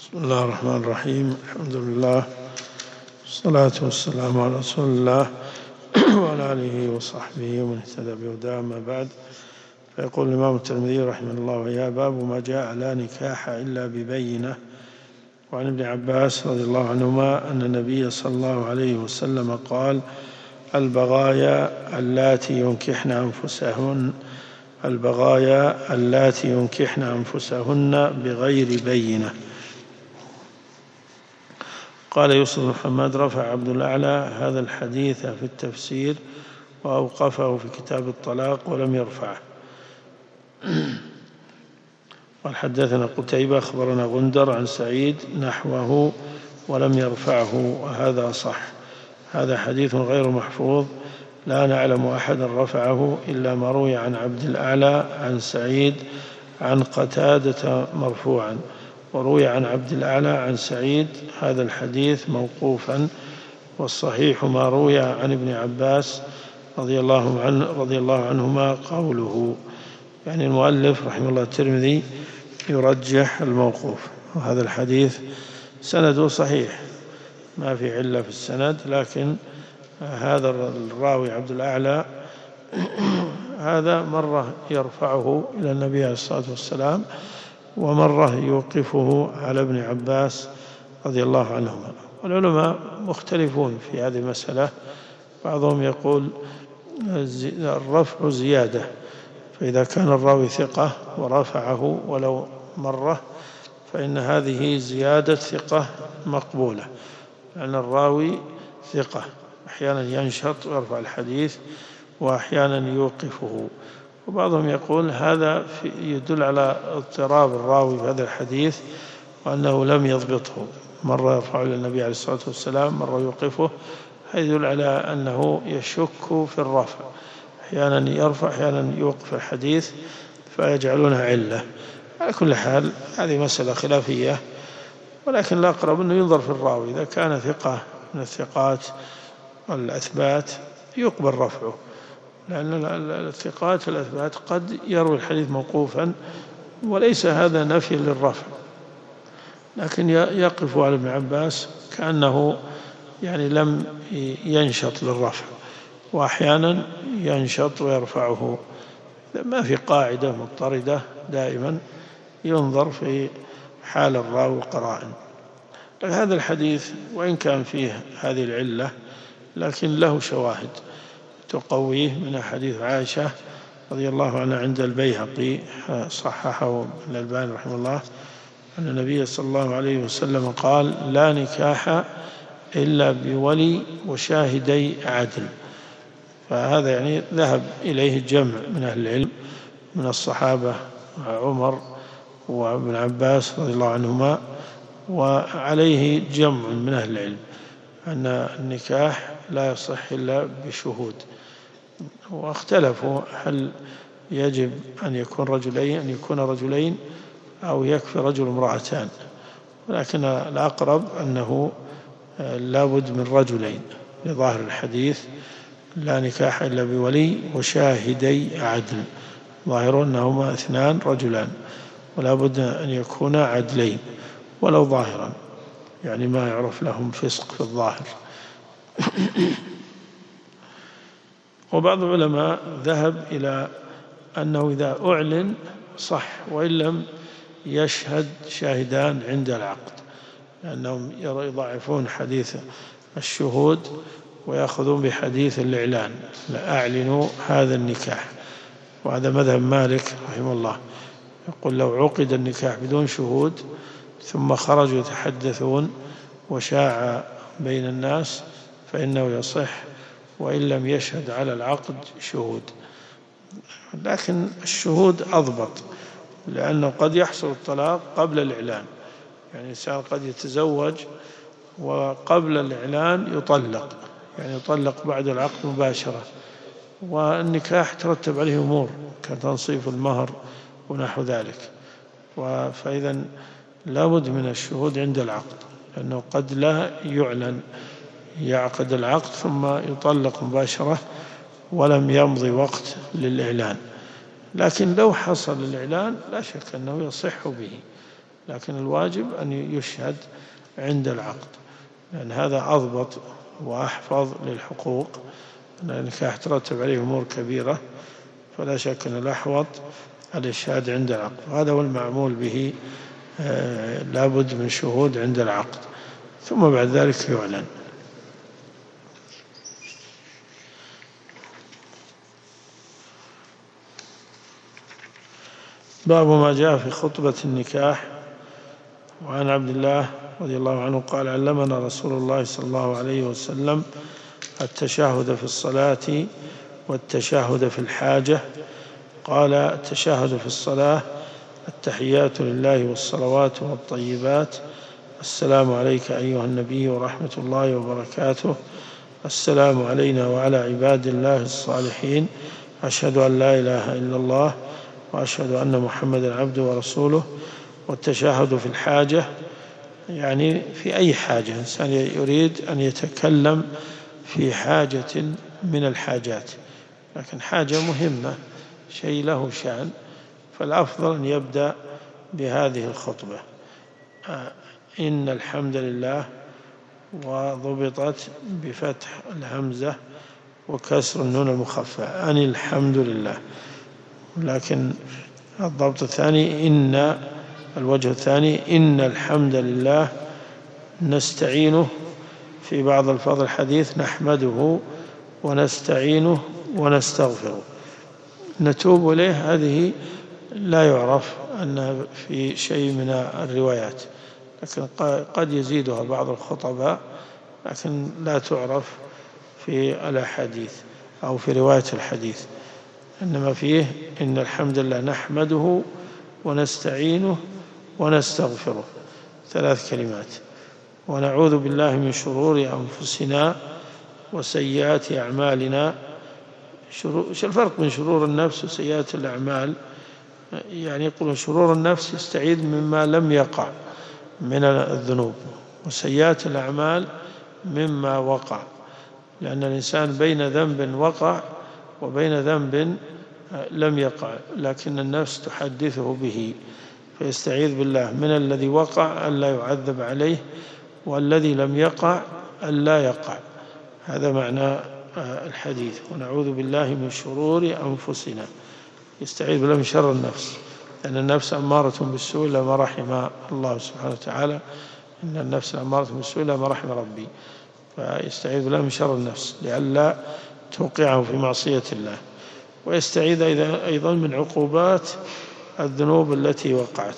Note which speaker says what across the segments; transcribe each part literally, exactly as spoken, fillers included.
Speaker 1: بسم الله الرحمن الرحيم. الحمد لله والصلاة والسلام على رسول الله وعلى آله وصحبه ومن اهتدى بهداه. أما بعد، فيقول الإمام الترمذي رحمه الله ويا باب ما جاء لا نكاح إلا ببينة. وعن ابن عباس رضي الله عنهما أن النبي صلى الله عليه وسلم قال: البغايا اللاتي ينكحن أنفسهن البغايا اللاتي ينكحن أنفسهن بغير بينة. قال يوسف بن محمد: رفع عبد الأعلى هذا الحديث في التفسير وأوقفه في كتاب الطلاق ولم يرفعه. قال حدثنا قتيبة أخبرنا غندر عن سعيد نحوه ولم يرفعه، وهذا صح. هذا حديث غير محفوظ، لا نعلم أحدا رفعه إلا ما روي عن عبد الأعلى عن سعيد عن قتادة مرفوعا، وروي عن عبد الأعلى عن سعيد هذا الحديث موقوفا، والصحيح ما روي عن ابن عباس رضي الله عنه رضي الله عنهما قوله. يعني المؤلف رحمه الله الترمذي يرجح الموقوف، وهذا الحديث سنده صحيح ما في علة في السند، لكن هذا الراوي عبد الأعلى هذا مرة يرفعه إلى النبي عليه الصلاة والسلام، ومرة يوقفه على ابن عباس رضي الله عنهما. والعلماء مختلفون في هذه المسألة، بعضهم يقول الرفع زيادة، فإذا كان الراوي ثقة ورفعه ولو مرة فإن هذه زيادة ثقة مقبولة، لأن الراوي ثقة أحيانا ينشط ويرفع الحديث وأحيانا يوقفه. وبعضهم يقول هذا يدل على اضطراب الراوي في هذا الحديث وأنه لم يضبطه، مرة يرفع إلى النبي عليه الصلاة والسلام مرة يوقفه، هذا يدل على أنه يشك في الرفع، أحيانا يرفع أحيانا يوقف الحديث فيجعلونها علة. على كل حال هذه مسألة خلافية، ولكن الأقرب أنه ينظر في الراوي، إذا كان ثقة من الثقات والأثبات يقبل رفعه، لأن الثقات والأثبات قد يروي الحديث موقوفا وليس هذا نفي للرفع، لكن يقف على ابن عباس كأنه يعني لم ينشط للرفع، وأحيانا ينشط ويرفعه. ما في قاعدة مضطردة، دائما ينظر في حال الراوي القرائن. هذا الحديث وإن كان فيه هذه العلة لكن له شواهد تقويه، من حديث عائشة رضي الله عنها عند البيهقي صححه الألباني رحمه الله أن النبي صلى الله عليه وسلم قال: لا نكاح إلا بولي وشاهدي عدل. فهذا يعني ذهب إليه جمع من أهل العلم من الصحابة عمر وابن عباس رضي الله عنهما، وعليه جمع من أهل العلم أن النكاح لا يصح إلا بشهود. واختلفوا هل يجب أن يكون رجلين أن يكون رجلين أو يكفي رجل امرأتان، ولكن الأقرب أنه لابد من رجلين لظاهر الحديث: لا نكاح إلا بولي وشاهدي عدل، ظاهر أنهما اثنان رجلان، ولا بد أن يكونا عدلين ولو ظاهرا، يعني ما يعرف لهم فسق في الظاهر. وبعض العلماء ذهب إلى أنه إذا أعلن صح وإن لم يشهد شاهدان عند العقد، لأنهم يضاعفون حديث الشهود ويأخذون بحديث الإعلان: لا أعلنوا هذا النكاح. وهذا مذهب مالك رحمه الله، يقول لو عقد النكاح بدون شهود ثم خرجوا يتحدثون وشاع بين الناس فإنه يصح وإن لم يشهد على العقد شهود. لكن الشهود أضبط، لأنه قد يحصل الطلاق قبل الإعلان، يعني الإنسان قد يتزوج وقبل الإعلان يطلق، يعني يطلق بعد العقد مباشرة، والنكاح ترتب عليه أمور كتنصيف المهر ونحو ذلك. فإذا لابد من الشهود عند العقد، لأنه قد لا يعلن، يعقد العقد ثم يطلق مباشرة ولم يمضي وقت للإعلان. لكن لو حصل الإعلان لا شك أنه يصح به، لكن الواجب أن يشهد عند العقد، لأن هذا أضبط وأحفظ للحقوق، أن النكاح ترتب عليه أمور كبيرة، فلا شك أن الأحوط الإشهاد عند العقد، وهذا هو المعمول به. آه لابد من شهود عند العقد، ثم بعد ذلك يعلن. باب ما جاء في خطبة النكاح. وعن عبد الله رضي الله عنه قال: علمنا رسول الله صلى الله عليه وسلم التشهد في الصلاة والتشهد في الحاجة. قال: التشهد في الصلاة: التحيات لله والصلوات والطيبات، السلام عليك أيها النبي ورحمة الله وبركاته، السلام علينا وعلى عباد الله الصالحين، أشهد أن لا إله إلا الله وأشهد أن محمدا عبده ورسوله. والتشهد في الحاجة يعني في أي حاجة، إنسان يريد أن يتكلم في حاجة من الحاجات، لكن حاجة مهمة، شيء له شأن، فالأفضل أن يبدأ بهذه الخطبة: إن الحمد لله، وضبطت بفتح الهمزة وكسر النون المخففة، أن الحمد لله. لكن الضبط الثاني إن الوجه الثاني إن الحمد لله نستعينه، في بعض الفاظ الحديث نحمده ونستعينه ونستغفره، نتوب إليه. هذه لا يعرف أنها في شيء من الروايات، لكن قد يزيدها بعض الخطباء، لكن لا تعرف في الأحاديث أو في رواية الحديث، إنما فيه إن الحمد لله نحمده ونستعينه ونستغفره، ثلاث كلمات. ونعوذ بالله من شرور أنفسنا وسيئات أعمالنا. شو الفرق بين شرور النفس وسيئات الأعمال؟ يعني يقولون شرور النفس يستعيذ مما لم يقع من الذنوب، وسيئات الأعمال مما وقع، لأن الإنسان بين ذنب وقع وبين ذنب لم يقع، لكن النفس تحدثه به، فيستعيذ بالله من الذي وقع ألا يعذب عليه، والذي لم يقع ألا يقع. هذا معنى الحديث: ونعوذ بالله من شرور أنفسنا. يستعيذ بالله من شر النفس، لأن النفس أمارة بالسوء إلا ما رحم الله سبحانه وتعالى، إن النفس أمارة بالسوء إلا ما رحم ربي، فيستعيذ بالله من شر النفس لئلا توقعه في معصية الله. ويستعيذ أيضا من عقوبات الذنوب التي وقعت.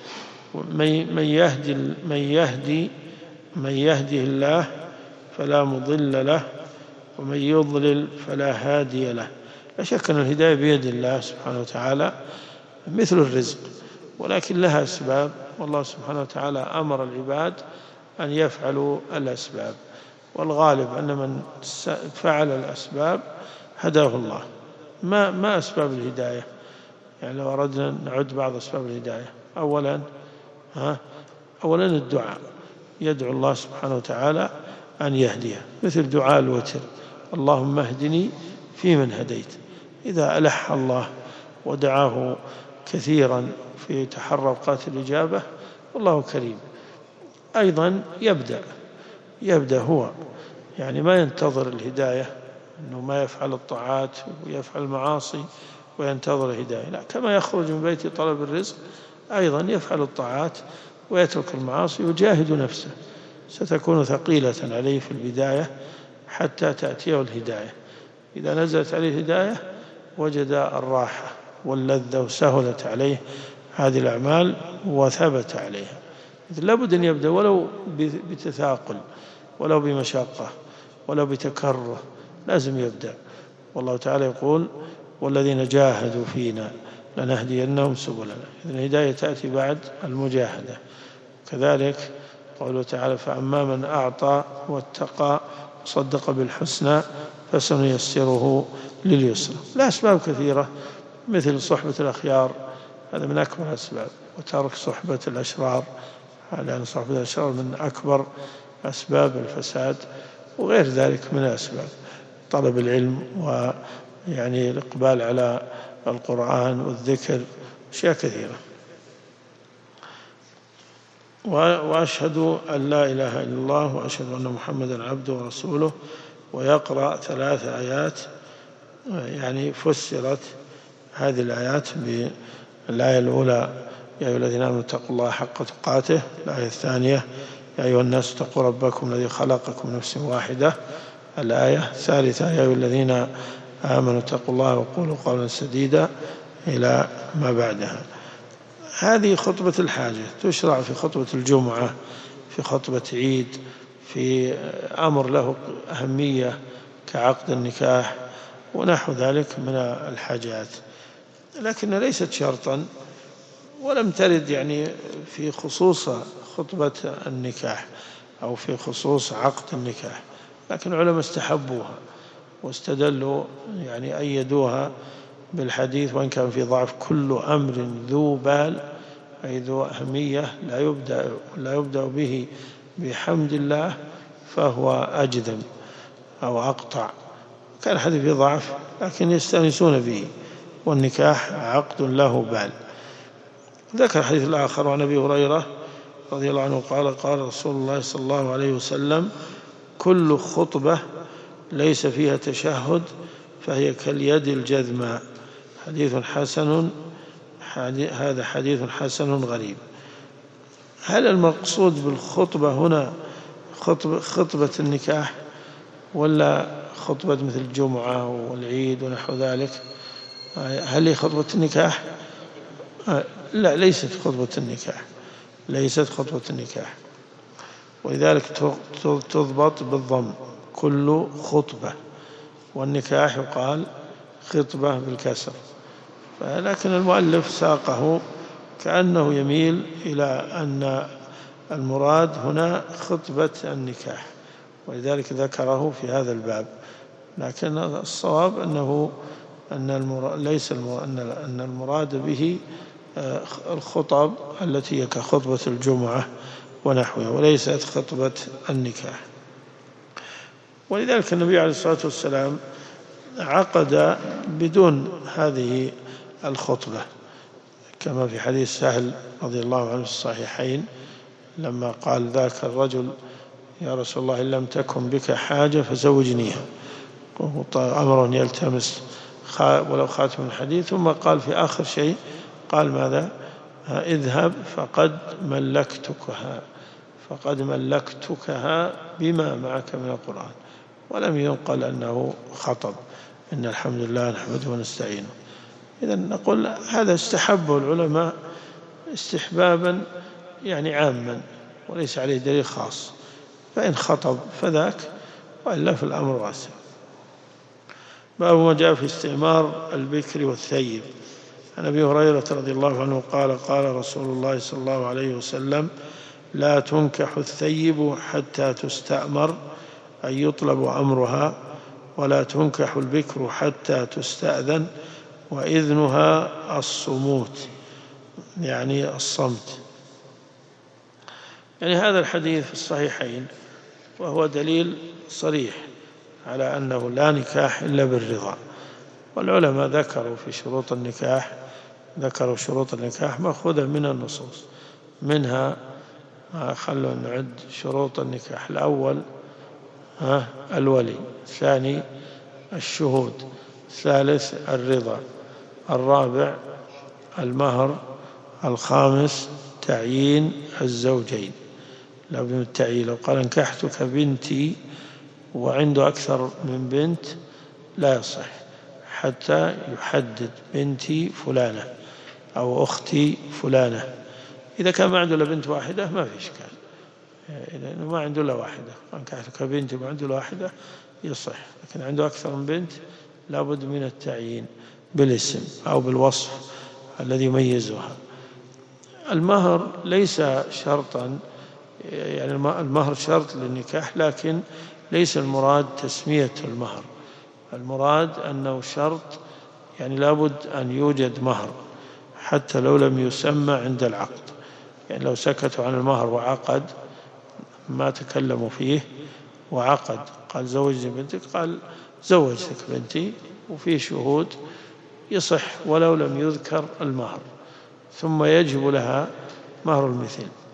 Speaker 1: من يهدي من يهدي من يهدي الله فلا مضل له، ومن يضلل فلا هادي له. لا شك أن الهداية بيد الله سبحانه وتعالى مثل الرزق، ولكن لها أسباب، والله سبحانه وتعالى أمر العباد أن يفعلوا الأسباب، والغالب أن من فعل الأسباب هداه الله. ما ما أسباب الهداية؟ يعني لو أردنا نعد بعض أسباب الهداية: أولا ها أولا الدعاء، يدعو الله سبحانه وتعالى أن يهديه، مثل دعاء الوتر: اللهم اهدني فيمن هديت. إذا ألح الله ودعاه كثيرا في تحرقات الإجابة، والله كريم. أيضا يبدأ يبدأ هو، يعني ما ينتظر الهداية، أنه ما يفعل الطاعات ويفعل المعاصي وينتظر الهداية، لا، كما يخرج من بيت طلب الرزق أيضا يفعل الطاعات ويترك المعاصي ويجاهد نفسه، ستكون ثقيلة عليه في البداية حتى تأتيه الهداية. إذا نزلت عليه الهداية وجد الراحة واللذة وسهلت عليه هذه الأعمال وثبت عليها. لابد أن يبدأ ولو بتثاقل، ولو بمشقة، ولو بتكره، لازم يبدأ. والله تعالى يقول: والذين جاهدوا فينا لنهدينهم سبلنا. إذن الهداية تأتي بعد المجاهدة. كذلك قوله تعالى: فأما من أعطى واتقى وصدق بالحسنى فسنيسره لليسرى. لا، أسباب كثيرة، مثل صحبة الأخيار، هذا من أكبر الأسباب، وترك صحبة الأشرار، لأن صحبة الأشرار من أكبر أسباب الفساد، وغير ذلك من الأسباب، طلب العلم ويعني الإقبال على القرآن والذكر، أشياء كثيرة. وأشهد أن لا إله إلا الله وأشهد أن محمدا عبده ورسوله، ويقرأ ثلاث آيات يعني فسرت هذه الآيات بالآية الأولى يا أيها الذين آمنوا اتقوا الله حق تقاته، الآية الثانية يا أيها الناس اتقوا ربكم الذي خلقكم من نفس واحدة، الآية الثالثة يا أيها الذين آمنوا اتقوا الله وقولوا قولا سديدا إلى ما بعدها. هذه خطبة الحاجة تشرع في خطبة الجمعة، في خطبة عيد، في أمر له أهمية كعقد النكاح ونحو ذلك من الحاجات، لكن ليست شرطا ولم ترد يعني في خصوص خطبة النكاح أو في خصوص عقد النكاح، لكن العلماء استحبوها واستدلوا يعني أيدوها بالحديث وإن كان في ضعف: كل أمر ذو بال أي ذو أهمية لا يبدأ, لا يبدأ به بحمد الله فهو أجذم أو أقطع. كان الحديث في ضعف لكن يستأنسون به، والنكاح عقد له بال. ذكر الحديث الآخر عن أبي هريرة رضي الله عنه قال قال رسول الله صلى الله عليه وسلم: كل خطبة ليس فيها تشهد فهي كاليد الجذماء. حديث حسن، هذا حديث حسن غريب. هل المقصود بالخطبة هنا خطبة, خطبة النكاح ولا خطبة مثل الجمعة والعيد ونحو ذلك؟ هل هي خطبة النكاح؟ لا، ليست خطبة النكاح، ليست خطبة النكاح، ولذلك تضبط بالضم كل خطبة، والنكاح يقال خطبة بالكسر. لكن المؤلف ساقه كأنه يميل إلى أن المراد هنا خطبة النكاح، ولذلك ذكره في هذا الباب. لكن الصواب أنه أن المراد ليس المراد أن المراد به الخطب التي هي كخطبة الجمعة ونحوها، وليست خطبة النكاح. ولذلك النبي عليه الصلاة والسلام عقد بدون هذه الخطبة، كما في حديث سهل رضي الله عنه في الصحيحين لما قال ذاك الرجل: يا رسول الله إن لم تكن بك حاجة فزوجنيها، أمر يلتمس ولو خاتم الحديث، ثم قال في آخر شيء قال ماذا؟ اذهب فقد ملكتكها فقد ملكتكها بما معك من القرآن. ولم ينقل أنه خطب. إن الحمد لله نحمده ونستعينه. إذن نقول هذا استحبه العلماء استحبابا يعني عاما وليس عليه دليل خاص، فإن خطب فذاك، وإلا في الأمر واسع. باب ما جاء في استعمار البكر والثيب. عن أبي هريرة رضي الله عنه قال قال رسول الله صلى الله عليه وسلم: لا تنكح الثيب حتى تستأمر أي يطلب أمرها، ولا تنكح البكر حتى تستأذن وإذنها الصموت يعني الصمت. يعني هذا الحديث في الصحيحين، وهو دليل صريح على أنه لا نكاح إلا بالرضا. والعلماء ذكروا في شروط النكاح ذكروا شروط النكاح مأخوذة من النصوص، منها خلوا نعد شروط النكاح: الأول الولي، الثاني الشهود، الثالث الرضا، الرابع المهر، الخامس تعيين الزوجين. لو بد من التعيين، لو قال انكحتك بنتي وعنده أكثر من بنت لا يصح حتى يحدد بنتي فلانة أو أختي فلانة. إذا كان ما عنده إلا بنت واحدة ما في إشكال، إذا ما عنده إلا واحدة انكحتك بنتي وما عنده إلا واحدة يصح، لكن عنده أكثر من بنت لا بد من التعيين بالاسم أو بالوصف الذي يميزها. المهر ليس شرطا، يعني المهر شرط للنكاح، لكن ليس المراد تسمية المهر، المراد أنه شرط يعني لابد أن يوجد مهر حتى لو لم يسمى عند العقد. يعني لو سكتوا عن المهر وعقد ما تكلموا فيه وعقد قال زوجني بنتك، قال زوجتك بنتي وفي شهود يصح ولو لم يذكر المهر، ثم يجب لها مهر المثل.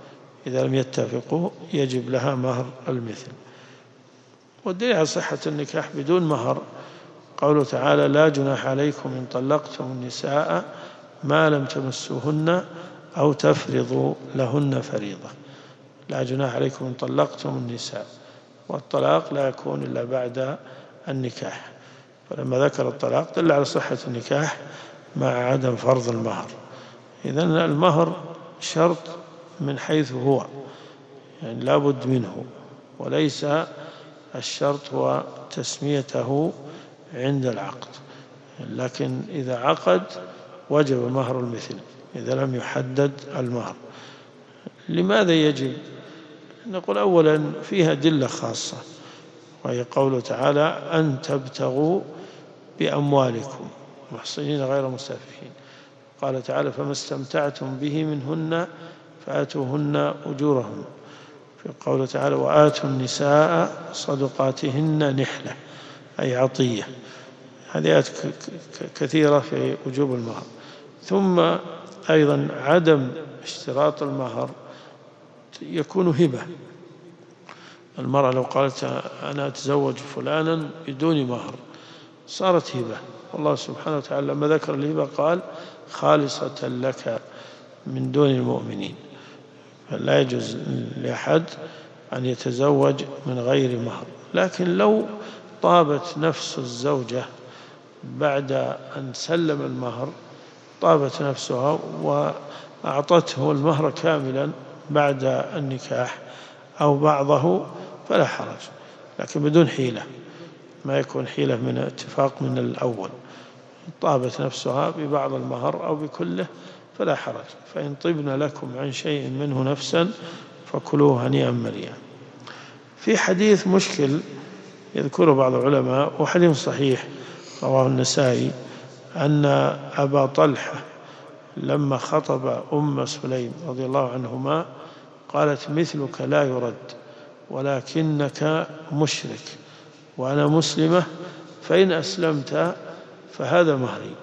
Speaker 1: إذا لم يتفقوا يجب لها مهر المثل. والدليل على صحة النكاح بدون مهر قوله تعالى: لا جناح عليكم إن طلقتم النساء ما لم تمسوهن أو تفرضوا لهن فريضة. لا جناح عليكم إن طلقتم النساء، والطلاق لا يكون إلا بعد النكاح، فلما ذكر الطلاق دل على صحة النكاح مع عدم فرض المهر. إذن المهر شرط من حيث هو، يعني لا بد منه، وليس الشرط هو تسميته عند العقد، لكن إذا عقد وجب مهر المثل إذا لم يحدد المهر. لماذا يجب؟ نقول أولا فيها أدلة خاصة، وهي قوله تعالى: أن تبتغوا بأموالكم محصنين غير مسافحين. قال تعالى: فما استمتعتم به منهن فآتوهن أجورهن. في قوله تعالى: وآتوا النساء صدقاتهن نحلة، أي عطية. هذه آيات كثيرة في وجوب المهر. ثم أيضا عدم اشتراط المهر يكون هبة. المرأة لو قالت أنا أتزوج فلانا بدون مهر صارت هبة، والله سبحانه وتعالى لما ذكر الهبة قال: خالصة لك من دون المؤمنين. فلا يجوز لأحد أن يتزوج من غير مهر. لكن لو طابت نفس الزوجة بعد أن سلم المهر، طابت نفسها وأعطته المهر كاملا بعد النكاح أو بعضه فلا حرج، لكن بدون حيلة، ما يكون حيلة من اتفاق من الأول. طابت نفسها ببعض المهر أو بكله فلا حرج. فإن طبن لكم عن شيء منه نفسا فكلوه هنيئا مريئا. في حديث مشكل يذكره بعض العلماء وحديث صحيح رواه النسائي، أن أبا طلحة لما خطب أم سليم رضي الله عنهما قالت: مثلك لا يرد ولكنك مشرك وأنا مسلمة، فإن أسلمت فهذا مهري،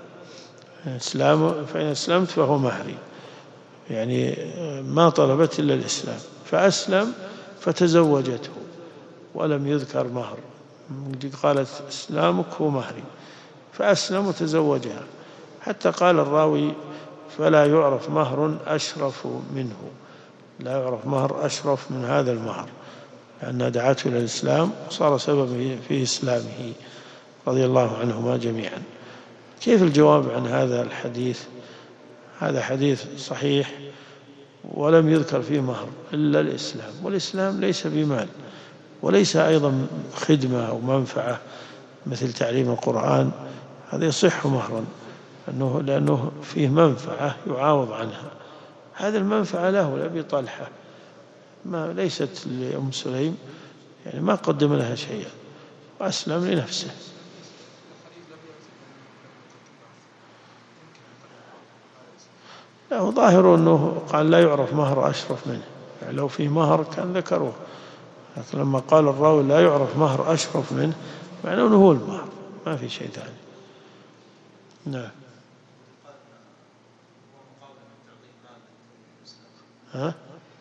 Speaker 1: فإن أسلمت فهو مهري. يعني ما طلبت إلا الإسلام، فأسلم فتزوجته ولم يذكر مهر، قالت: إسلامك هو مهري، فأسلم وتزوجها. حتى قال الراوي: فلا يعرف مهر أشرف منه، لا يعرف مهر أشرف من هذا المهر، لأنها دعته إلى الإسلام وصار سبب في إسلامه رضي الله عنهما جميعا. كيف الجواب عن هذا الحديث؟ هذا حديث صحيح ولم يذكر فيه مهر إلا الإسلام، والإسلام ليس بمال، وليس أيضا خدمة أو منفعة مثل تعليم القرآن، هذا يصح مهرا لأنه, لأنه فيه منفعة يعاوض عنها. هذه المنفعة له لأبي طلحة، ما ليست لأم سليم، يعني ما قدم لها شيئا وأسلم لنفسه. لا، ظاهر أنه قال لا يعرف مهر أشرف منه، يعني لو فيه مهر كان ذكروه، لكن لما قال الراوي لا يعرف مهر أشرف منه معناه أنه هو المهر، ما في شيء ثاني. نعم. ها؟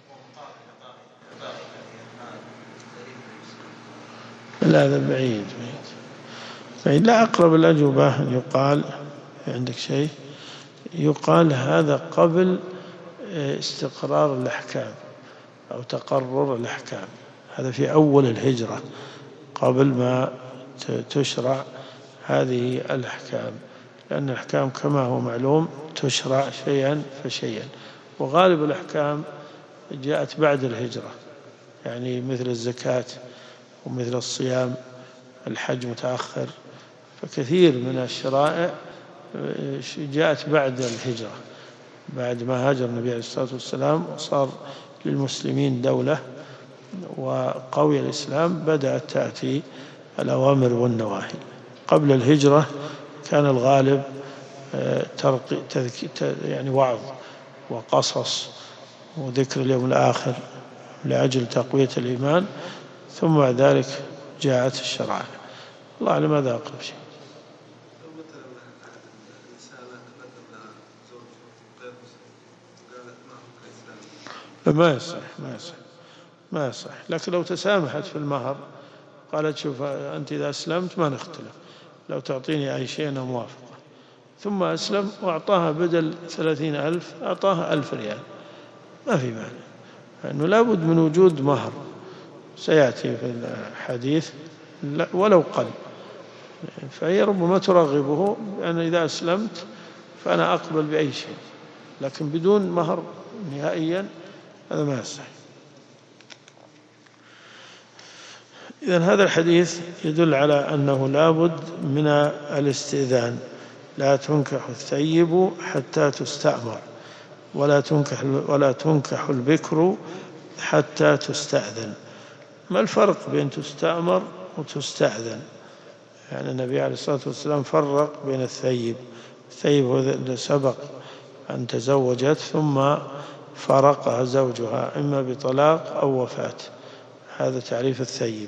Speaker 1: لا، هذا بعيد بعيد بعيد. لا، أقرب الأجوبة أن يقال، عندك شيء يقال هذا قبل استقرار الأحكام أو تقرر الأحكام، هذا في أول الهجرة قبل ما تشرع هذه الأحكام، لأن الأحكام كما هو معلوم تشرع شيئا فشيئا، وغالب الأحكام جاءت بعد الهجرة، يعني مثل الزكاة ومثل الصيام، الحج متأخر، فكثير من الشرائع جاءت بعد الهجرة، بعد ما هاجر النبي عليه الصلاة والسلام وصار للمسلمين دولة وقوي الإسلام، بدأت تأتي الأوامر والنواهي. قبل الهجرة كان الغالب يعني وعظ وقصص وذكر اليوم الآخر لأجل تقوية الإيمان، ثم بعد ذلك جاءت الشرائع. الله أعلم ماذا أقرب شيء. ما يصح ما يصح ما يصح. لكن لو تسامحت في المهر، قالت شوف أنت إذا أسلمت ما نختلف، لو تعطيني أي شيء أنا موافقة، ثم أسلم وأعطاها بدل ثلاثين ألف أعطاها ألف ريال، ما في معنى، لأنه لابد من وجود مهر سيأتي في الحديث ولو قل. فهي ربما ترغبه بأن إذا أسلمت فأنا أقبل بأي شيء، لكن بدون مهر نهائيا هذا ما يصح. إذن هذا الحديث يدل على أنه لابد من الاستئذان، لا تنكح الثيب حتى تستأمر، ولا تنكح ولا تنكح البكر حتى تستأذن. ما الفرق بين تستأمر وتستأذن؟ يعني النبي عليه الصلاة والسلام فرق بين الثيب، الثيب هو الذي سبق أن تزوجت ثم فارقها زوجها إما بطلاق أو وفاة، هذا تعريف الثيب.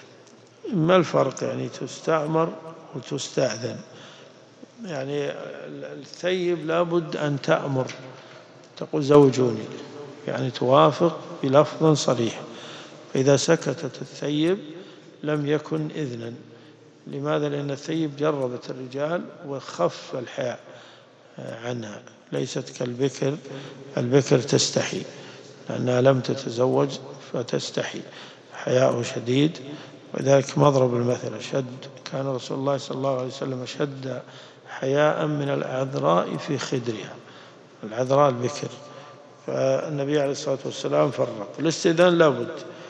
Speaker 1: ما الفرق يعني تستأمر وتستأذن؟ يعني الثيب لابد أن تأمر، تقول زوجوني، يعني توافق بلفظ صريح، فإذا سكتت الثيب لم يكن إذنا. لماذا؟ لأن الثيب جربت الرجال وخف الحياء عنها، ليست كالبكر، البكر تستحي لأنها لم تتزوج فتستحي، حياء شديد. وذلك مضرب المثل، شد كان رسول الله صلى الله عليه وسلم شد حياء من العذراء في خدرها، العذراء البكر. فالنبي عليه الصلاة والسلام فرق. الاستئذان لابد،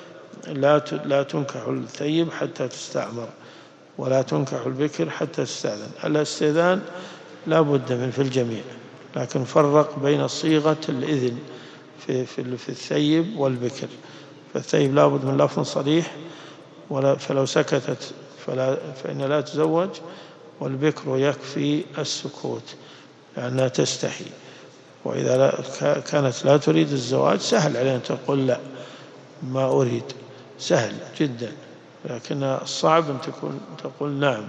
Speaker 1: لا لا تنكح الثيب حتى تستأمر، ولا تنكح البكر حتى تستأذن. الاستئذان لا بد من في الجميع، لكن فرق بين صيغة الإذن في, في, في الثيب والبكر. فالثيب لا بد من لفظ صريح، ولا فلو سكتت فلا فإن لا تزوج، والبكر يكفي السكوت لأنها تستحي. وإذا لا كانت لا تريد الزواج سهل عليها أن تقول لا ما أريد، سهل جدا، لكن الصعب أن تكون تقول نعم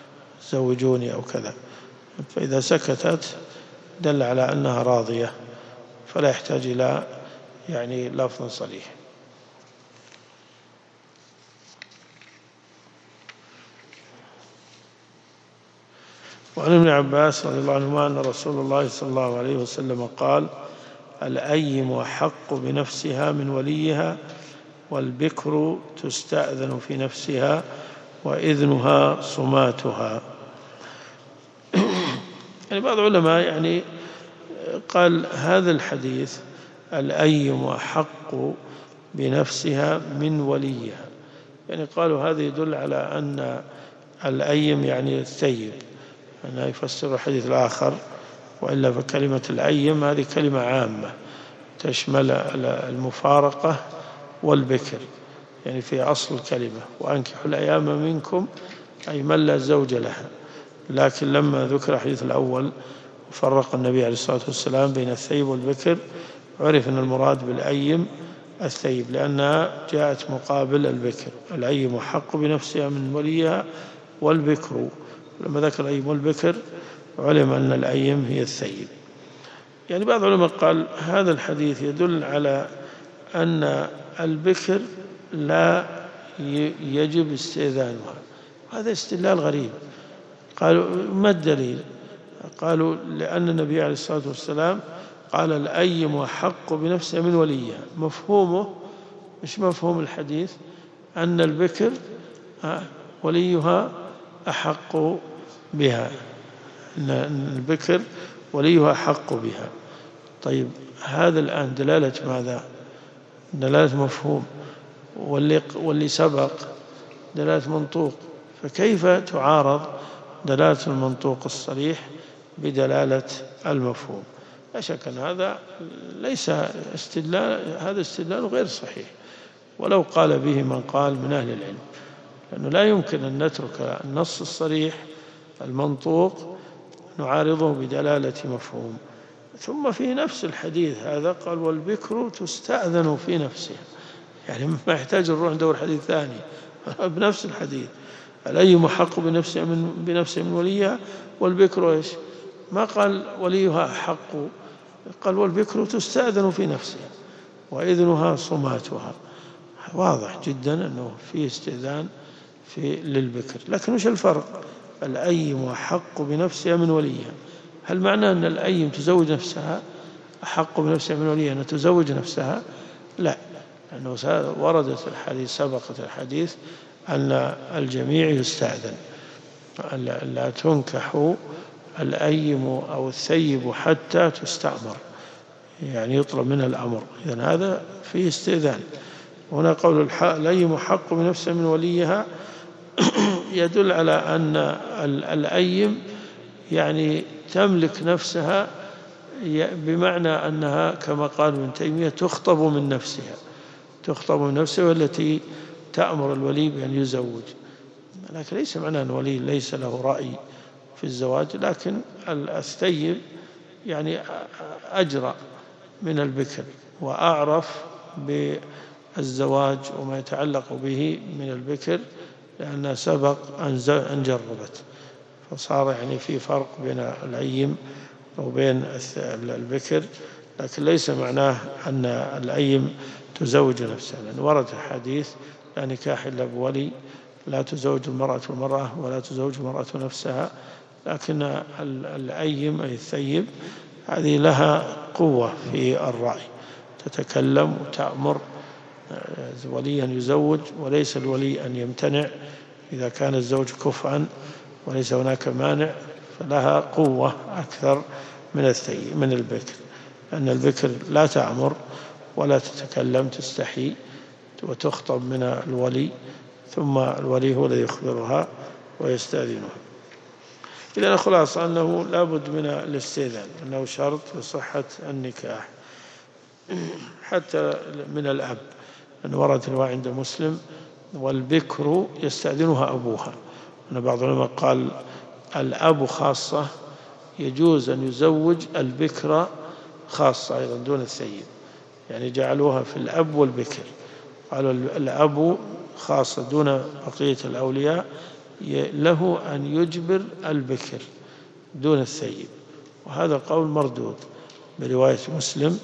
Speaker 1: زوجوني أو كذا. فإذا سكتت دل على أنها راضية، فلا يحتاج إلى يعني لفظ صريح. وعن ابن عباس رضي الله عنهما أن رسول الله صلى الله عليه وسلم قال: الأيم أحق بنفسها من وليها، والبكر تستأذن في نفسها، وإذنها صماتها. يعني بعض العلماء يعني قال هذا الحديث الأيم أحق بنفسها من وليها، يعني قالوا هذا يدل على أن الأيم يعني الثيب، أنه يفسر الحديث الآخر، وإلا فكلمة الأيم هذه كلمة عامة تشمل المفارقة والبكر، يعني في أصل الكلمة، وأنكحوا الأيام منكم أي من لا زوج لها. لكن لما ذكر الحديث الأول وفرق النبي عليه الصلاة والسلام بين الثيب والبكر، عرف أن المراد بالأيم الثيب، لأنها جاءت مقابل البكر. الأيم حق بنفسها من وليها، والبكر، لما ذكر الأيم والبكر علم أن الأيم هي الثيب. يعني بعض العلماء قال هذا الحديث يدل على أن البكر لا يجب استئذانها، هذا استدلال غريب. قالوا ما الدليل؟ قالوا لأن النبي عليه الصلاة والسلام قال الأيم أحق بنفسها من وليها. مفهومه مش مفهوم الحديث أن البكر وليها أحق بها، أن البكر وليها أحق بها. طيب هذا الآن دلالة ماذا؟ دلالة مفهوم، واللي, واللي سبق دلالة منطوق، فكيف تعارض دلالة المنطوق الصريح بدلالة المفهوم؟ لا شك أن هذا ليس استدلال، هذا استدلال غير صحيح، ولو قال به من قال من أهل العلم، لأنه لا يمكن أن نترك النص الصريح المنطوق نعارضه بدلالة مفهوم. ثم في نفس الحديث هذا قال والبكر تستأذن في نفسها، يعني ما يحتاج نروح ندور حديث ثاني، بنفس الحديث الأيم أحق بنفسها من بنفسها من وليها، والبكر إيش؟ ما قال وليها أحق، قال والبكر تستأذن في نفسها. وإذنها صماتها. واضح جدا أنه فيه استئذان في للبكر. لكن وش الفرق؟ الأيم أحق بنفسها من وليها. هل معنى أن الأيم تزوج نفسها أحق بنفسها من وليها أن تزوج نفسها؟ لا، لأنه وردت الحديث، سبقت الحديث أن الجميع يستأذن. لا تنكح الأيم أو الثيب حتى تستأمر، يعني يطلب منها الأمر. إذن هذا فيه استئذان. هنا قول الأيم حق بنفسها من وليها يدل على أن الأيم يعني تملك نفسها، بمعنى أنها كما قال ابن تيمية تخطب من نفسها، تخطب من نفسها، والتي تأمر الولي بأن يزوج. لكن ليس معنى أن الولي ليس له رأي في الزواج، لكن الثيب يعني أجرأ من البكر وأعرف بالزواج وما يتعلق به من البكر، لأنها سبق أن جربت، فصار يعني في فرق بين الأيم وبين البكر. لكن ليس معناه أن الأيم تزوج نفسها، لأن ورد حديث لا نكاح إلا بولي، لا تزوج المرأة المرأة ولا تزوج المرأة نفسها. لكن الأيم أي الثيب هذه لها قوة في الرأي، تتكلم وتأمر وليا يزوج، وليس الولي أن يمتنع إذا كان الزوج كفءا وليس هناك مانع، فلها قوة أكثر من الثيب من البكر، أن البكر لا تأمر ولا تتكلم، تستحي وتخطب من الولي، ثم الولي هو الذي يخبرها ويستأذنها. إذن الخلاصة أنه لا بد من الاستئذان، أنه شرط لصحة النكاح. حتى من الأب، أن ورد رواية عند مسلم والبكر يستأذنها أبوها. أن بعض العلماء قال الأب خاصة، يجوز أن يزوج البكر خاصة أيضا دون الثيب، يعني جعلوها في الأب والبكر، قالوا الأب خاصة دون بقية الأولياء، له أن يجبر البكر دون الثيب. وهذا قول مردود برواية مسلم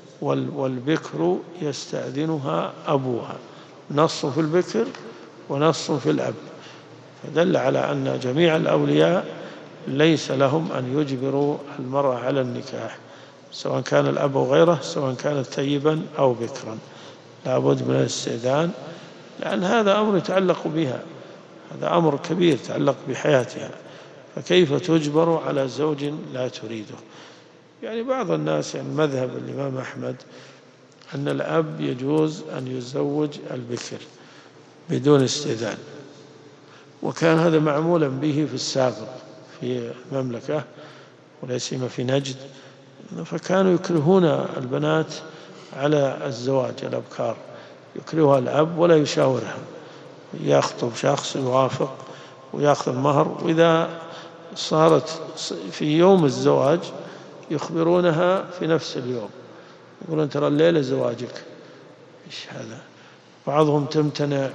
Speaker 1: والبكر يستأذنها أبوها، نص في البكر ونص في الأب، فدل على أن جميع الأولياء ليس لهم أن يجبروا المرأة على النكاح، سواء كان الأب أو غيره، سواء كانت ثيبا أو بكرا، لا بد من الاستئذان، لأن هذا أمر يتعلق بها، هذا أمر كبير يتعلق بحياتها، فكيف تجبر على زوج لا تريده؟ يعني بعض الناس، يعني مذهب الإمام أحمد أن الأب يجوز أن يزوج البكر بدون استئذان، وكان هذا معمولا به في السابق في المملكة ولا سيما في نجد، فكانوا يكرهون البنات على الزواج، الأبكار يكرهها الأب ولا يشاورها، يخطب شخص يوافق ويأخذ المهر، وإذا صارت في يوم الزواج يخبرونها في نفس اليوم، يقولون ترى الليلة زواجك. إيش هذا؟ بعضهم تمتنع،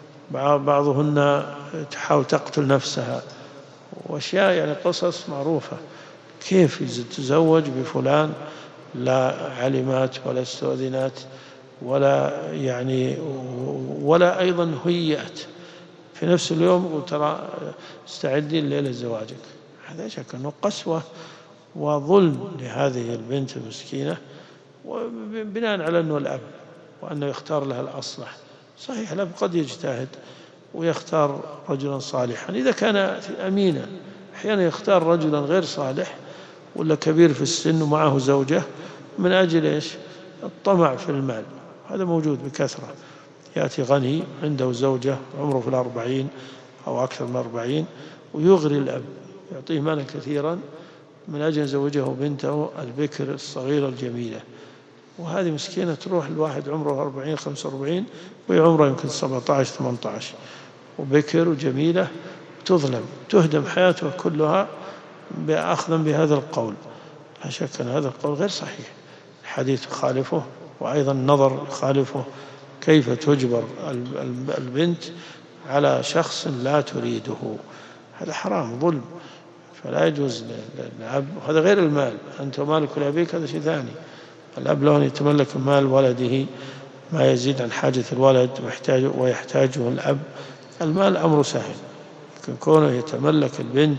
Speaker 1: بعضهن تحاول تقتل نفسها، وأشياء يعني قصص معروفة. كيف تزوج بفلان لا علمات ولا استؤذنات ولا يعني ولا أيضا هيئت في نفس اليوم، وترى استعدي الليلة زواجك؟ هذا شك أنه قسوة وظلم لهذه البنت المسكينة، وبناء على أنه الأب وأنه يختار لها الأصلح. صحيح الأب قد يجتهد ويختار رجلا صالحا إذا كان أمينا، أحيانا يختار رجلا غير صالح ولا كبير في السن ومعه زوجة من أجل إيش؟ الطمع في المال، هذا موجود بكثرة. يأتي غني عنده زوجة عمره في الأربعين أو أكثر من أربعين ويغري الأب، يعطيه مالا كثيرا من أجل يزوجه بنته البكر الصغيرة الجميلة، وهذه مسكينة تروح الواحد عمره أربعين خمسة وأربعين وهي عمره يمكن سبعة عشر ثمانية عشر، وبكر وجميلة، تظلم، تهدم حياتها كلها بأخذا بهذا القول. لا شك أن هذا القول غير صحيح، الحديث يخالفه وأيضا النظر يخالفه. كيف تجبر البنت على شخص لا تريده؟ هذا حرام، ظلم، فلا يجوز للأب. هذا غير المال، أنت مالك لأبيك هذا شيء ثاني، الأب له أن يتملك مال ولده ما يزيد عن حاجة الولد ويحتاج ويحتاجه الأب. المال أمر سهل، لكن كونه يتملك البنت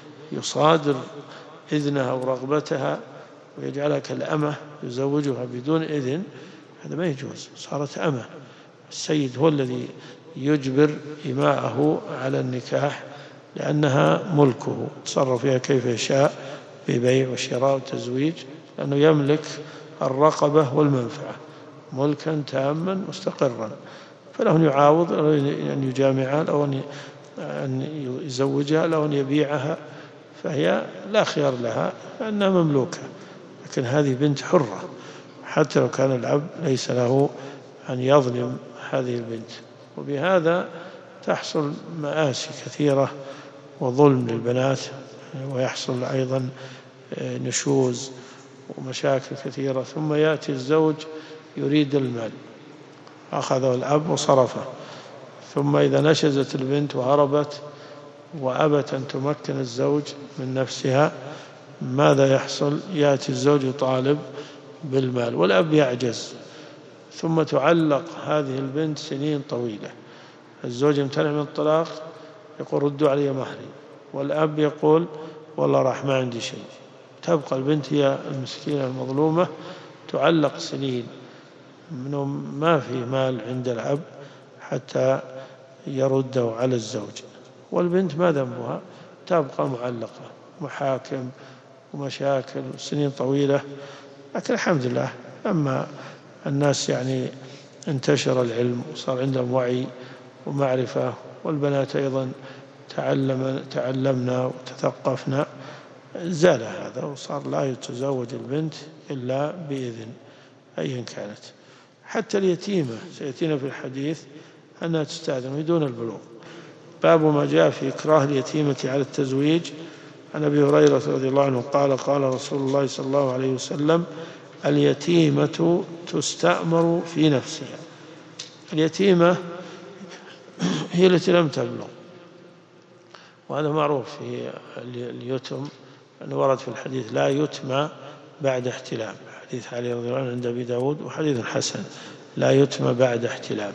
Speaker 1: يصادر إذنها ورغبتها ويجعلها كالأمة يزوجها بدون إذن، هذا ما يجوز، صارت أمة. السيد هو الذي يجبر إماءه على النكاح لأنها ملكه، تصرف فيها كيف يشاء ببيع وشراء وتزويج، لأنه يملك الرقبة والمنفعة ملكا تاما مستقرا، فله أن يعاوض أو أن يجامعها أو أن يزوجها أو أن يبيعها، فهي لا خيار لها لأنها مملوكة. لكن هذه بنت حرة، حتى لو كان الأب ليس له أن يظلم هذه البنت. وبهذا تحصل مآسي كثيرة وظلم للبنات، ويحصل أيضا نشوز ومشاكل كثيرة. ثم يأتي الزوج يريد المال، أخذه الأب وصرفه، ثم إذا نشزت البنت وهربت وأبت أن تمكن الزوج من نفسها، ماذا يحصل؟ يأتي الزوج يطالب بالمال والأب يعجز، ثم تعلق هذه البنت سنين طويلة. الزوج يمتنع من الطلاق، يقول ردوا علي مهري، والأب يقول والله راح ما عندي شيء. تبقى البنت هي المسكينة المظلومة تعلق سنين، منه ما في مال عند الأب حتى يرده على الزوج، والبنت ما ذنبها، تبقى معلقة، محاكم ومشاكل سنين طويلة. لكن الحمد لله لما الناس يعني انتشر العلم وصار عندهم وعي ومعرفة، والبنات أيضا تعلم تعلمنا وتثقفنا، زال هذا وصار لا يتزوج البنت إلا بإذن أيا كانت. حتى اليتيمة سيأتينا في الحديث أنها تستأذن دون البلوغ. باب ما جاء في إكراه اليتيمة على التزويج. عن أبي هريرة رضي الله عنه قال قال رسول الله صلى الله عليه وسلم اليتيمة تستأمر في نفسها. اليتيمة هي التي لم تبلغ، وهذا معروف في اليتم أنه ورد في الحديث لا يتمى بعد احتلام، حديث علي رضي الله عنه عند أبي داود وحديث حسن، لا يتمى بعد احتلام.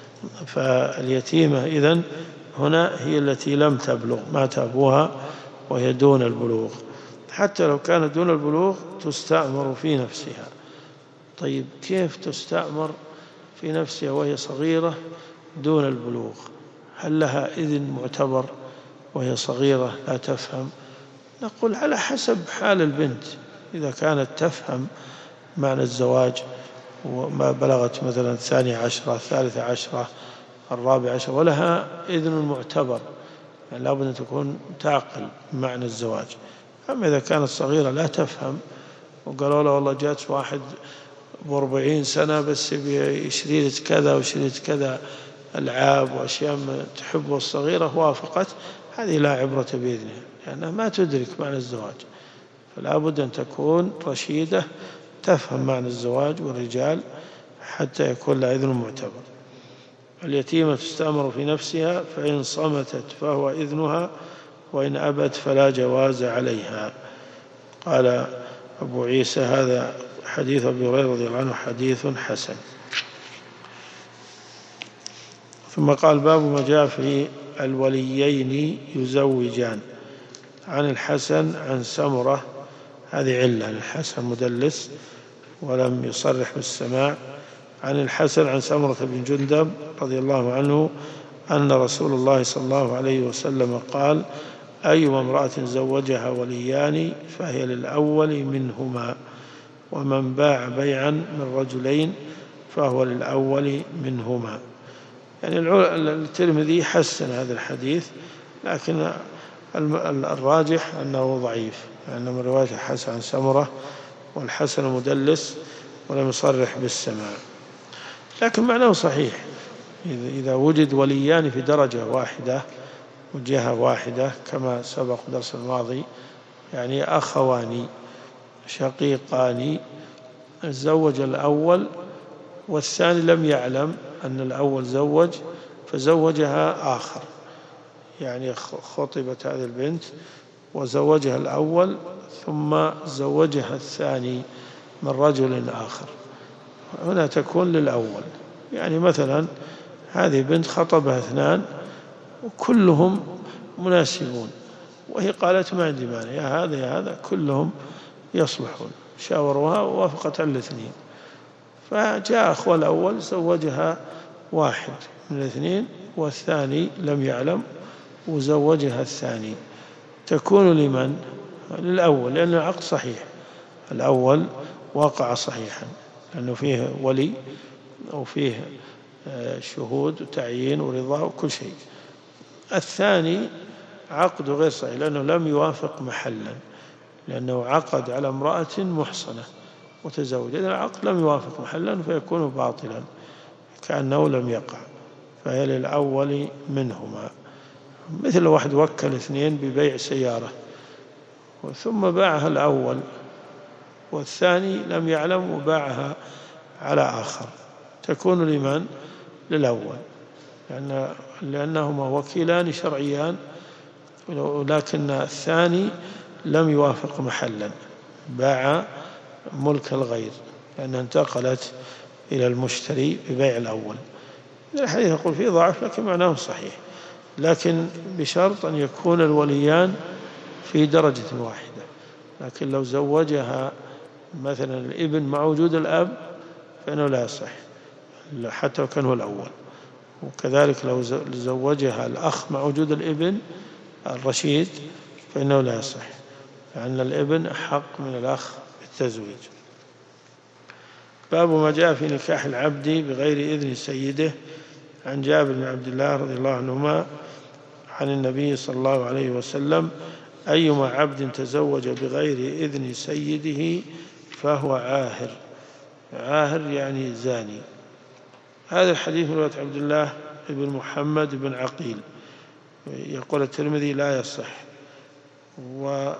Speaker 1: فاليتيمة إذن هنا هي التي لم تبلغ، مات أبوها وهي دون البلوغ. حتى لو كانت دون البلوغ تستأمر في نفسها. طيب كيف تستأمر في نفسها وهي صغيرة دون البلوغ؟ هل لها إذن معتبر وهي صغيرة لا تفهم؟ نقول على حسب حال البنت. إذا كانت تفهم معنى الزواج وما بلغت مثلا الثانية عشرة الثالثة عشرة الرابعة عشرة ولها إذن معتبر، يعني لابد أن تكون تعقل معنى الزواج. أما إذا كانت صغيرة لا تفهم وقالوا له والله جات واحد بأربعين سنة بس يشري كذا ويشري كذا ألعاب وأشياء تحبه الصغيرة وافقت، هذه لا عبرة بإذنها لأنها ما تدرك معنى الزواج. فلا بد أن تكون رشيدة تفهم معنى الزواج والرجال حتى يكون لها إذن معتبر. اليتيمة تستأمر في نفسها، فإن صمتت فهو إذنها، وإن أبت فلا جواز عليها. قال أبو عيسى هذا حديث أبي هريرة رضي الله عنه حديث حسن. ثم قال باب ما جاء في الوليين يزوجان. عن الحسن عن سمرة، هذه علة، الحسن مدلس ولم يصرح بالسماع. عن الحسن عن سمرة بن جندب رضي الله عنه أن رسول الله صلى الله عليه وسلم قال أيما امرأة زوجها وليان فهي للأول منهما، ومن باع بيعا من رجلين فهو للأول منهما. يعني الترمذي حسن هذا الحديث، لكن الراجح أنه ضعيف، لأنه من رواية الحسن عن سمرة، والحسن مدلس ولم يصرح بالسماع. لكن معناه صحيح، إذا وجد وليان في درجة واحدة وجهة واحدة كما سبق درس الماضي، يعني أخوان شقيقان، زوج الأول والثاني لم يعلم أن الأول زوج فزوجها آخر، يعني خطبت هذه البنت وزوجها الأول ثم زوجها الثاني من رجل آخر. هنا تكون للأول، يعني مثلا هذه بنت خطبها اثنان وكلهم مناسبون، وهي قالت ما عندي مانع، يا هذا يا هذا كلهم يصلحون، شاوروها ووافقت على الاثنين. فجاء أخوة الأول زوجها واحد من الاثنين والثاني لم يعلم وزوجها الثاني، تكون لمن؟ للأول، لأن العقد صحيح، الأول وقع صحيحا لأنه فيه ولي وفيه شهود وتعيين ورضا وكل شيء. الثاني عقد غير صحيح لأنه لم يوافق محلا، لأنه عقد على امرأة محصنة وتزوج، إذا العقد لم يوافق محلا فيكون باطلا كأنه لم يقع، فهي للأول منهما. مثل واحد وكل اثنين ببيع سيارة ثم باعها الأول والثاني لم يعلم وباعها على آخر، تكون لمن؟ للأول، لأن لأنهما وكيلان شرعيان، ولكن الثاني لم يوافق محلا، باع ملك الغير لأنها انتقلت إلى المشتري ببيع الأول. الحديث يقول فيه ضعف لكن معناه صحيح، لكن بشرط أن يكون الوليان في درجة واحدة. لكن لو زوجها مثلا الابن مع وجود الأب فإنه لا يصح حتى لو كان هو الأول، وكذلك لو زوجها الأخ مع وجود الابن الرشيد فإنه لا يصح، لأن الابن أحق من الأخ بالتزويج. باب ما جاء في نكاح العبد بغير إذن سيده. عن جابر بن عبد الله رضي الله عنهما عن النبي صلى الله عليه وسلم: أيما عبد تزوج بغير إذن سيده فهو عاهر. عاهر يعني زاني. هذا الحديث من رواية عبد الله بن محمد بن عقيل، يقول الترمذي لا يصح، ويقول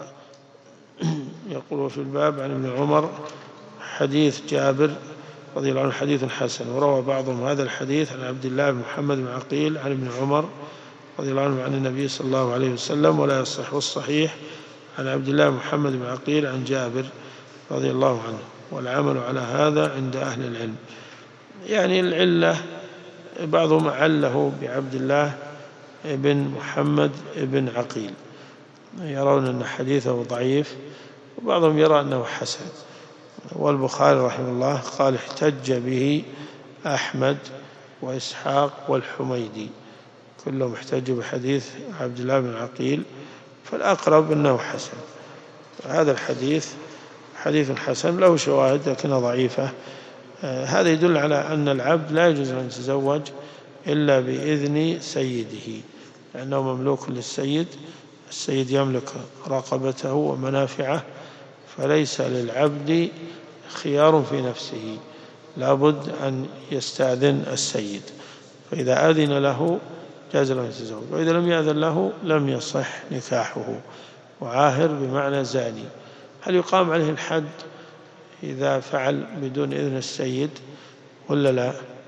Speaker 1: في الباب عن ابن عمر حديث جابر رضي الله عنه حديث حسن، وروى بعضهم هذا الحديث عن عبد الله بن محمد بن عقيل عن ابن عمر رضي الله عنه عن النبي صلى الله عليه وسلم ولا يصح. والصحيح عن عبد الله بن محمد بن عقيل عن جابر رضي الله عنه، والعمل على هذا عند أهل العلم. يعني العلة بعضهم عله بعبد الله بن محمد بن عقيل، يرون أن حديثه ضعيف، وبعضهم يرى أنه حسن. والبخاري رحمه الله قال احتج به أحمد وإسحاق والحميدي، كلهم احتجوا بحديث عبد الله بن عقيل، فالأقرب أنه حسن. هذا الحديث حديث حسن له شواهد لكنها ضعيفة. هذا يدل على أن العبد لا يجوز أن يتزوج إلا بإذن سيده، لأنه مملوك للسيد، السيد يملك رقبته ومنافعه، فليس للعبد خيار في نفسه، لابد أن يستأذن السيد، فإذا أذن له جاز له يتزوج، وإذا لم يأذن له لم يصح نكاحه. وعاهر بمعنى زاني. هل يقام عليه الحد إذا فعل بدون إذن السيد ولا لا؟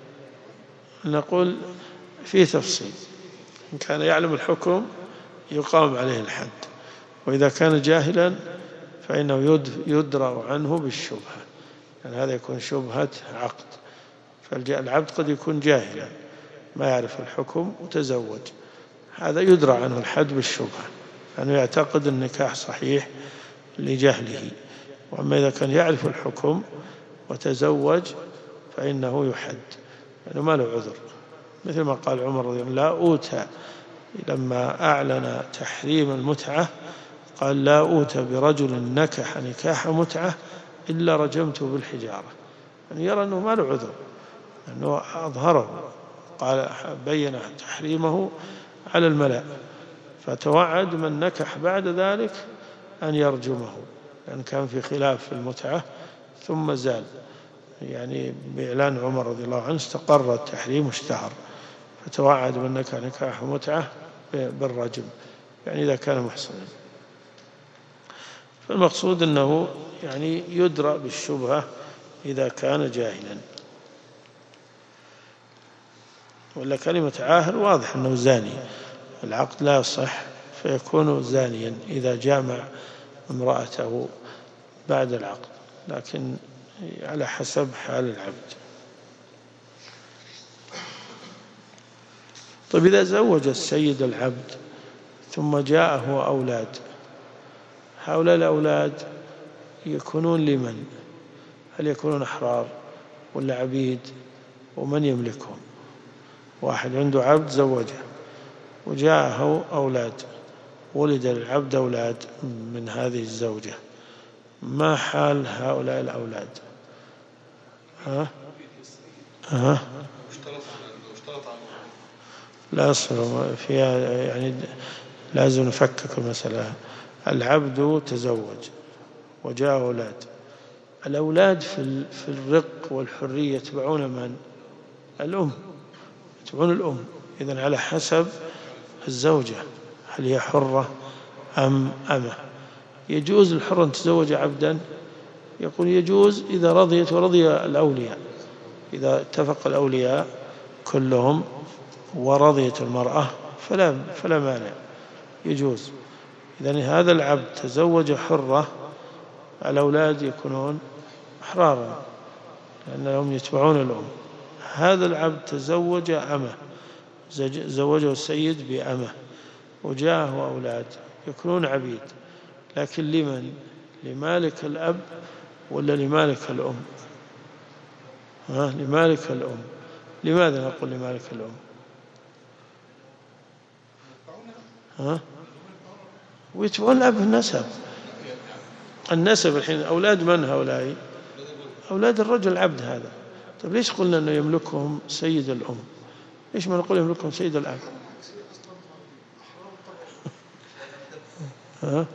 Speaker 1: نقول فيه تفصيل، إن كان يعلم الحكم يقام عليه الحد، وإذا كان جاهلا فإنه يدرأ عنه بالشبهة، يعني هذا يكون شبهة عقد. فالعبد قد يكون جاهلا ما يعرف الحكم وتزوج، هذا يدرأ عنه الحد بالشبهة، لأنه يعني يعتقد النكاح صحيح لجهله. وأما إذا كان يعرف الحكم وتزوج فإنه يحد، لأنه ما له عذر، مثل ما قال عمر رضي الله عنه: لا أوتى، لما أعلن تحريم المتعة قال: لا أوتى برجل نكح نكاح متعة إلا رجمته بالحجارة، يعني يرى أنه ما له عذر، أنه أظهره، قال بين تحريمه على الملأ، فتوعد من نكح بعد ذلك أن يرجمه، لأن كان في خلاف في المتعة ثم زال، يعني بإعلان عمر رضي الله عنه استقر التحريم واشتهر، فتوعد من نكح نكاح متعة بالرجم، يعني إذا كان محصنا. فالمقصود أنه يعني يدرأ بالشبهة إذا كان جاهلا. ولا كلمة عاهر واضح أنه زاني، العقد لا يصح فيكون زانيا إذا جامع امرأته بعد العقد، لكن على حسب حال العبد. طيب إذا زوج السيد العبد ثم جاءه أولاد، هؤلاء الأولاد يكونون لمن؟ هل يكونون أحرار ولا عبيد؟ ومن يملكهم؟ واحد عنده عبد زوجه وجاءه أولاد، ولد للعبد أولاد من هذه الزوجة، ما حال هؤلاء الأولاد؟ ها؟ ها؟ لا أصل فيها يعني لازم نفكك المسألة. العبد تزوج وجاء أولاد، الأولاد في الرق والحرية يتبعون من؟ الأم، يتبعون الأم. إذن على حسب الزوجة، هل هي حرة أم أمة؟ يجوز الحرة أن تتزوج عبدا؟ يقول يجوز إذا رضيت ورضي الأولياء، إذا اتفق الأولياء كلهم ورضيت المرأة فلا, فلا مانع، يجوز. إذن هذا العبد تزوج حرة، الأولاد يكونون أحرارا لأنهم يتبعون الأم. هذا العبد تزوج أمة، زوجه السيد بأمة وجاءه أولاد، يكونون عبيد، لكن لمن؟ لمالك الأب ولا لمالك الأم؟ ها؟ لمالك الأم. لماذا نقول لمالك الأم؟ ها؟ ويتبعون الأب النسب، النسب. الحين أولاد من هؤلاء؟ أولاد الرجل العبد هذا. طيب ليش قلنا أنه يملكهم سيد الأم؟ ليش ما نقول يملكهم سيد الأب؟ ها؟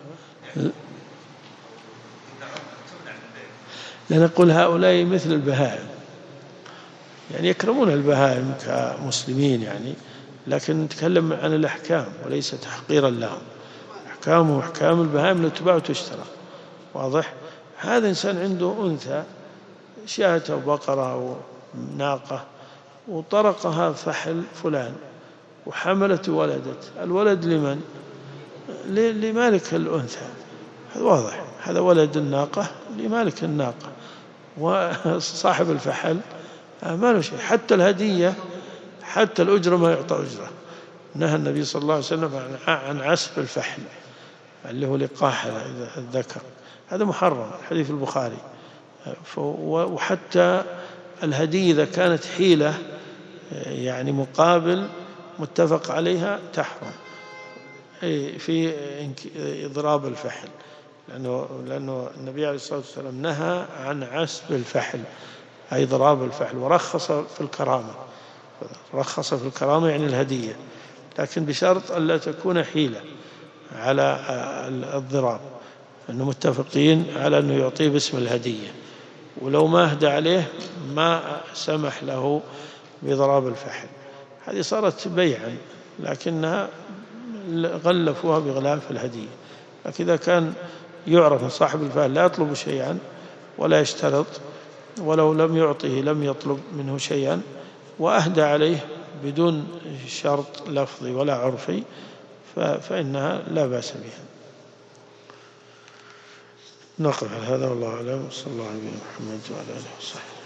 Speaker 1: لنقول هؤلاء مثل البهائم، يعني يكرمون البهائم كمسلمين يعني، لكن نتكلم عن الأحكام وليس تحقيرا لهم. أحكامه أحكام البهائم تتباع وتشترى، واضح؟ هذا إنسان عنده أنثى شاة أو بقرة أو ناقة وطرقها فحل فلان وحملت وولدت، الولد لمن؟ لمالك الأنثى، هذا واضح، هذا ولد الناقة لمالك الناقة، وصاحب الفحل ما له شيء. حتى الهدية، حتى الأجرة ما يعطى أجرة. نهى النبي صلى الله عليه وسلم عن عسب الفحل اللي هو لقاح الذكر، هذا محرم، الحديث البخاري. وحتى الهدية إذا كانت حيلة يعني مقابل متفق عليها تحرم في إضراب الفحل، لأنه, لأنه النبي عليه الصلاة والسلام نهى عن عسب الفحل أي ضراب الفحل، ورخص في الكرامة، رخص في الكرامة يعني الهدية، لكن بشرط ألا تكون حيلة على الضراب، أنه متفقين على أنه يعطيه باسم الهدية، ولو ما أهدى عليه ما سمح له بضراب الفحل. هذه صارت بيعا لكنها غلفوها بغلاف الهدية. لكن إذا كان يعرف صاحب الفحل لا يطلب شيئا ولا يشترط، ولو لم يعطيه لم يطلب منه شيئا، وأهدى عليه بدون شرط لفظي ولا عرفي، فإنها لا بأس بها. نقف على هذا والله أعلم، صلى الله عليه وسلم محمد وعلى آله وصحبه.